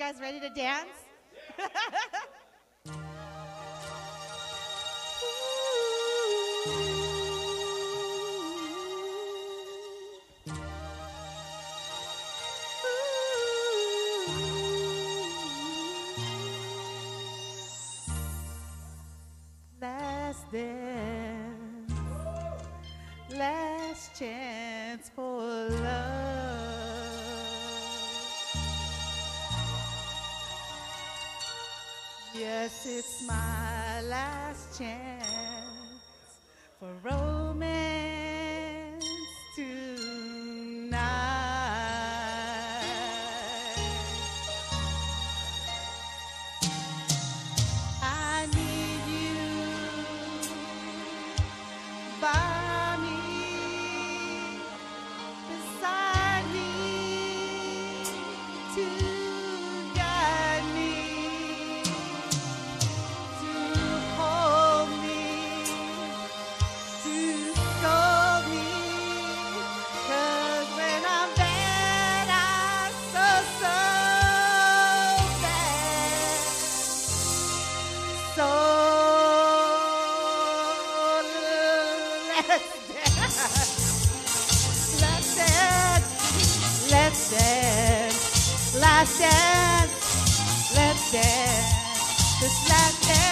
guys ready to dance? Last dance, last chance for love. Yes, it's my last chance for romance tonight. I need you by me, beside me, to guide me, to hold me, to scold me. 'Cause when I'm bad, I'm so bad. So let's dance, let's dance, last dance, let's dance, this last dance.